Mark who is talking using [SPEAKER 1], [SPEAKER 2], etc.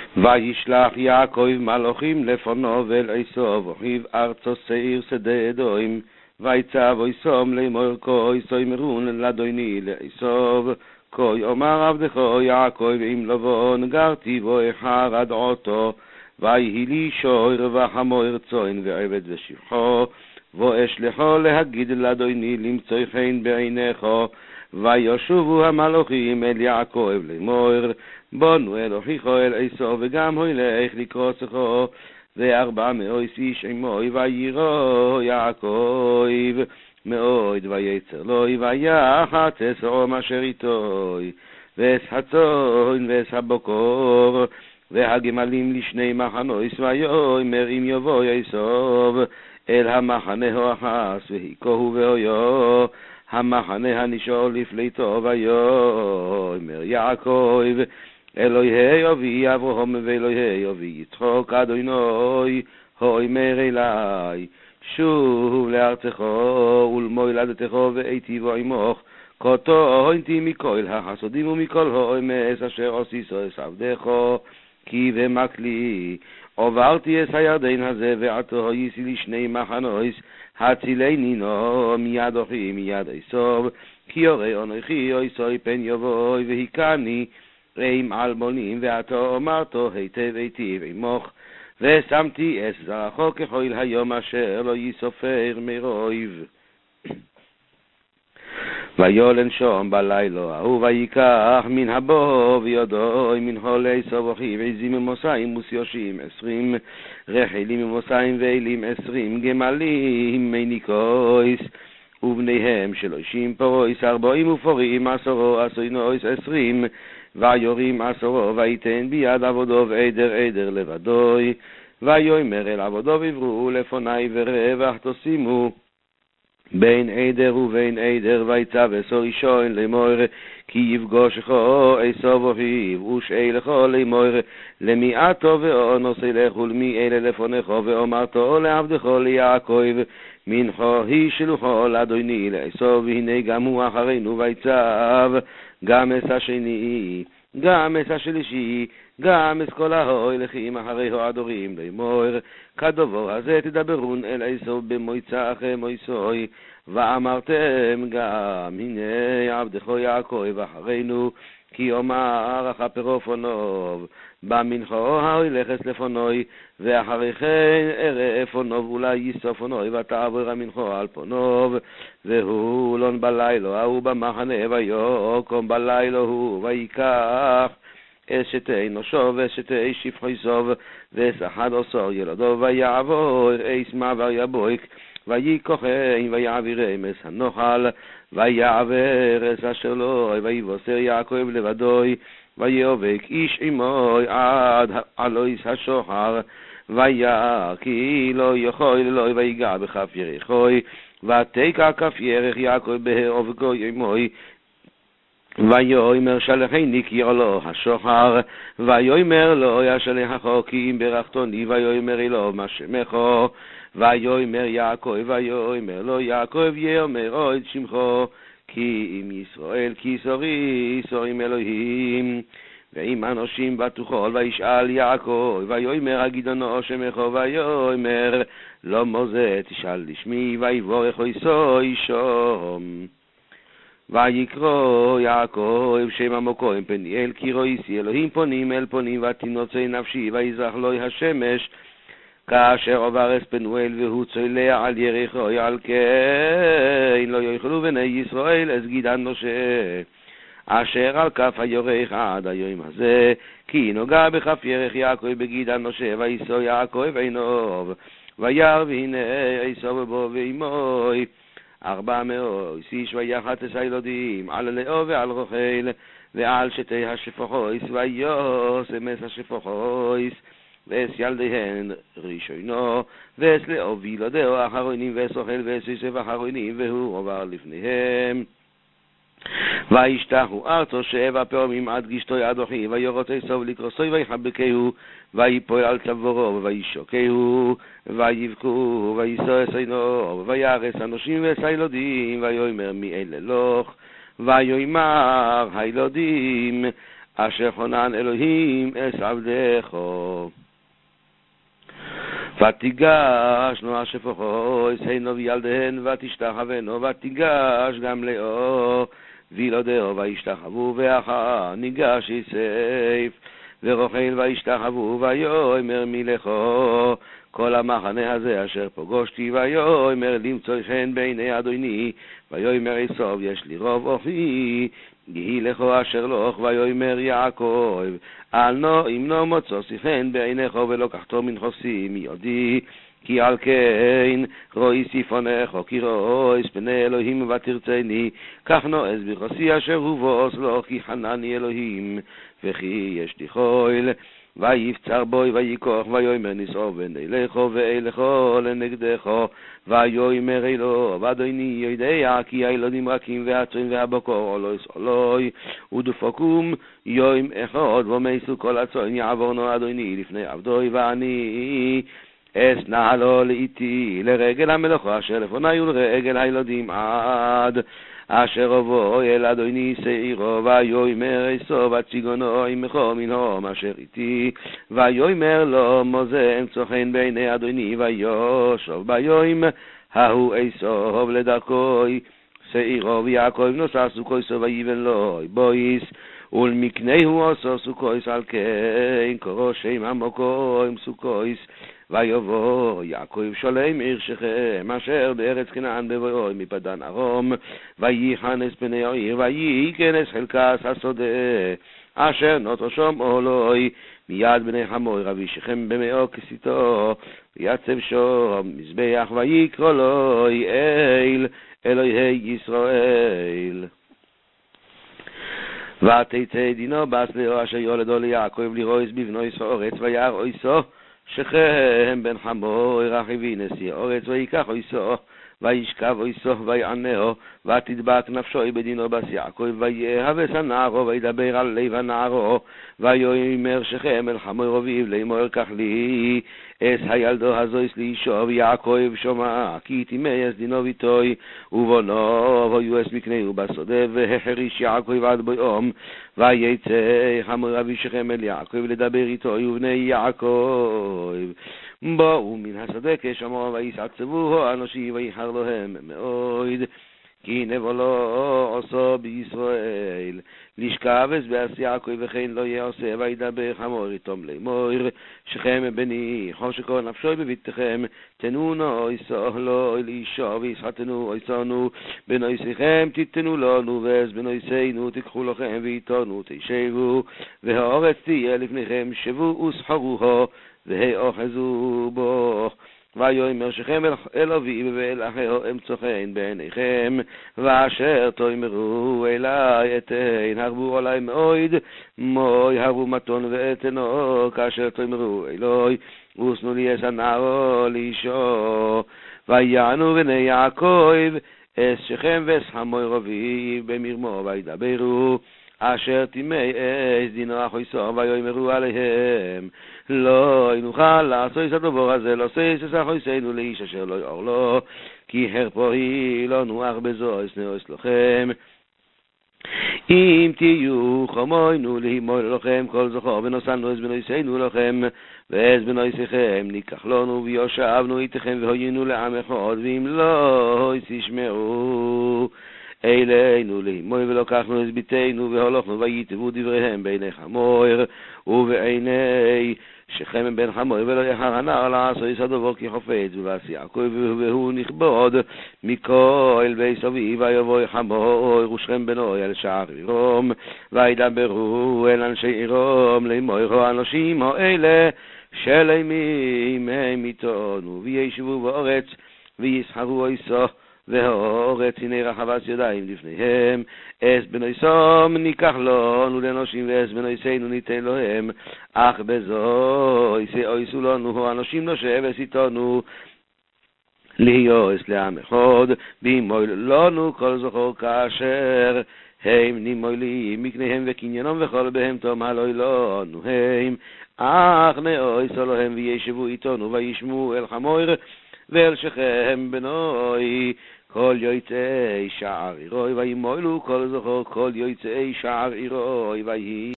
[SPEAKER 1] וישלח יעקב מלאכים לפניו אל עשו אחיו ארצו שעיר שדה אדום ויצב וישום לאמור כה יאמרון לאדוני לעשו כה יאמר עבדך יעקב עם לבון גרתי בו אחד אותו ויהי לי שור וחמור צאן ועבד ושפחו ואשלחו להגיד לאדוני למצוא חן בעיניך וישובו המלאכים אל יעקב לאמור בונו אל אחיך אל עשו וגם הולך לקרוצך 400 איש עמו ויירא יעקב מאוד ויצר לו ויחת עשרום אשר איתו ואס הצאן ואס הבקר והגמלים לשני מחנות ויאמר אם יבוא עשו אל המחנה האחס והיכהו והיו המחנה הנשאר לפליטו ויאמר יעקב אלוהי אבי אברהם ואלוהי אבי יצחק אדוני האמר אלי שוב לארצך ולמולדתך ואיטיב עמך כה טענתי מכל החסדים ומכל האמס אשר עשיתו עבדך כי במקלי עברתי את הירדן הזה ועתה הייתי לי שני מחנות הצילני נא מיד אחי מיד עשו כי ירא אנוכי עשו פן יבוא והיכני עם אלמונים ועתה אמרת היטב היטיב עמך ושמתי את זרעך ככל היום אשר לא יסופר מרוב ויולן שם בלילה ההוא ויקח מן הבו וידו מן הולי סבוכי ועזים ממוסיים וסיושים 20 רחלים ממוסיים ואלים 20 גמלים מניקויס ובניהם 30 פרויס 40 ופורים 10 עשרינויס 20 ויורים 10 ויתן ביד עבודו עדר לבדוי ויאמר אל עבודו עברו לפני ורווח תשימו בין עדר ובין עדר ויצב עשו ראשון לאמור כי יפגושך עשו אחיו ושאלך לאמור למיעתו ואונוס אלך ולמי אלה לפונך ואומרתו לעבדך ליעקב מנחה היא שלוחו לאדוני לעשו והנה גם הוא אחרינו ויצב גם את השני גם את השלישי גם את כל ההולכים אחרי האדורים לאמור כדבר הזה תדברון אל עשו במועצה אחרי מועצוי ואמרתם גם הנה עבדך יעקב אחרינו כי אומר אחפרו פוניו במנחה ההולכת לפונוי ואחרי כן אראה פוניו אולי ייסוף פונוי ותעבור המנחה על פוניו והוא לון בלילה ההוא במחנה ויקום בלילה הוא ויקח אשתי נושו ואשתי שפחי סוב ו11 ילדו ויעבור איס מעבר יבויק ויקוחן ויעבירם את הנוחל ויעבר את אשר לו ויבשר יעקב לבדוי ויאבק איש עמו עד עלויס השוחר כי לא יכול לו ויגע בכף ירחוי ותקע כף ירח יעקב בהאבקו עמוי ויאמר שלחני כי לו השוחר ויאמר לו ישלחך כי אם ברכתני ויאמר לו מה שמך ויאמר יעקב ויאמר לו יעקב יאמר עוד שמך כי אם ישראל כי שרים אלוהים ואם אנושים בתוכל וישאל יעקב ויאמר הגידונו שמך ויאמר לא מוזה תשאל לשמי ויבורך עשו שום ויקרא יעקב שם המקום פניאל כי ראיתי אלוהים פונים אל פונים ותנוצי נפשי ויזרח לו השמש כאשר עבר את פנואל והוא צולע על יריחו על כן לא יאכלו בני ישראל את גידן נושה אשר על כף הירך עד היום הזה כי נוגע בכף ירך יעקב בגידן נושה ויסו יעקב עיניו וירא והנה עשו בו ועמוי 400 איש ויחת ילדים על לאו ועל רחל ועל שתי השפחויס ויוסם את השפחויס ואס ילדיהן ראשונו ואס לאו וילדהו אחרונים ואס רחל ואס יוסף אחרונים והוא עבר לפניהם וישתחו ארצו 7 פעמים עד גשתו עד אחי ויורות עשו לקרוסו ויחבקהו ויפול על צווארו וישוקהו ויבכו ויסו עשינו וירס אנשים ועש הילדים ויאמר מי אלה לך ויאמר הילדים אשר חונן אלוהים אס עבדך. ותיגש נוח שפחו אסהנו וילדיהן ותשתחוונו, ותיגש גם לאו וילדהו וישתחוו, ואחר ניגש יסף ורוחל וישתחוו, ויאמר מלכו כל המחנה הזה אשר פוגשתי, ויאמר למצוא חן בעיני אדוני, ויאמר עשיו יש לי רוב אוכי, יהי לכו אשר לך, ויאמר יעקב אם לא מוצא חן בעיניך ולקחתו מנכסי מידי, כי על כן רואי סיפונך, כי רואי פני אלוהים ותרצני, כך נועז בכוסי אשר הוא ועוש לו, כי חנני אלוהים וכי יש לי חול. ויפצר בוי ויקוח, ויאמר נסעו ונלכו ואלכו לנגדך, ויאמר אלו ואדוני יודע כי הילדים רכים והצוין והבקור עולוי ודפקום יום אחד, ומייסו כל הצוין יעברנו אדוני לפני עבדוי, ואני אסנע לו לאיתי לרגל המלאכה אשר לפני ולרגל הילדים עד אשר אבוא אל אדוני שעירו, ויאמר עשיו הציגונו עמך מנהום אשר איתי, ויאמר לו מזה אמצא חן בעיני אדוני, וישוב ביום ההוא עשיו לדרכו שעירו, ויעקב נוסע סוכויסו ויבן לו בויס, ולמקנהו עשו סוכויס, על כן קראו שם המקום סוכויס. ויבוא יעקב שולם עיר שכם אשר בארץ כנען בבואו מפדן ארום, וייכנס פני העיר, וייכנס חלקס השדה אשר נוטו שם אולוי מיד בני חמור רבי שכם במאו כסיתו, ויצב שם מזבח, ויקרא לו אל אלוהי ישראל. ותצא דינו בס לאו אשר יולדו ליעקב לרויס בבנויס האורץ, וירא אויסו שכם בן חמור רכיבי נשיא אורץ, ויקח אויסו וישכב אויסו ויענהו, ותדבק נפשו בדינו בס יעקב, ויהבס הנערו וידבר על לב הנערו, ויאמר שכם אל חמור אביו לאמור קח לי אס הילדו הזויס לאישו, ויעקב שומע כי תימייס דינו ביתוי ובונו, ויועס מקנהו בשדה, והחריש יעקב עד ביום, ויצא חמור אבי שכם אל יעקב לדבר איתו ובני יעקב באו מן השדה כשמעו, ויסעצבוהו אנושי ויחר להם מאוד, כי נבולו עשו בישראל לשכבס באס יעקב, וכן לא יעשה, וידבר חמור איתום לאמור שכם בני חושקו נפשו בביתכם, תנונו אויסו לו לאישו, ויסחתנו אויסונו בנויסיכם תיתנו לנו, ואז בנויסינו תיקחו לכם ואיתנו תשבו, והאורץ תהיה לפניכם, שבו וסחרוהו והאוחזו בו. ויאמר שכם אל אביו ואל אחיו אמצא חן בעיניכם, ואשר תאמרו אלי אתן הרבו עלי מאוד, מוי הרבו מתון ואתנו, כאשר תאמרו אלוהי ושנו לי אס הנערו לאישו. ויענו בני יעקב אס שכם ואס חמור אביו במרמו, וידברו אשר תימי אס דינו אחויסו, ויאמרו עליהם לא נוכל לעשות את הדבר הזה, לא עושה את אחויסנו לאיש אשר לא יאור לו, כי הרפוי לא נוח בזו אסנאוס לכם. אם תהיו חמוינו להימול לכם כל זכור, ונוסענו אז בנויסנו לכם, ואז בנויסיכם ניקח לנו ויושבנו איתכם והיינו לעם אחד, ואם לא תשמעו אלינו להימול ולקחנו את ביתנו והולכנו, ויתבו דבריהם בעיני חמור ובעיני שכם בן חמור, ולא יחר הנער לעשו יסדובו כי חופץ, ובאס יעקב והוא נכבוד מכל בית אביו, ויבוא חמור ושכם בנו אל שער עירום, וידברו אל אנשי עירום לאמור אנשים האלה שלמים הם איתנו, וישבו בארץ ויסחרו איסו, והאורץ הנה רחבת ידיים לפניהם, אס בנויסום ניקח לנו לנושים, ואס בנויסנו ניתן להם, אך בזו יסעו לנו אנשים נושבס איתנו להיות לעם אחד, בימוי לנו כל זכור כאשר הם נימולים מקניהם וקניינם וכל בהם תום הלוי לנו הם, אך נאויסו להם וישבו איתנו, וישמו אל חמור ואל שכם בנוי כל יוצאי שער עירוי, וימולו כל זכור כל יוצאי שער עירוי, ויהי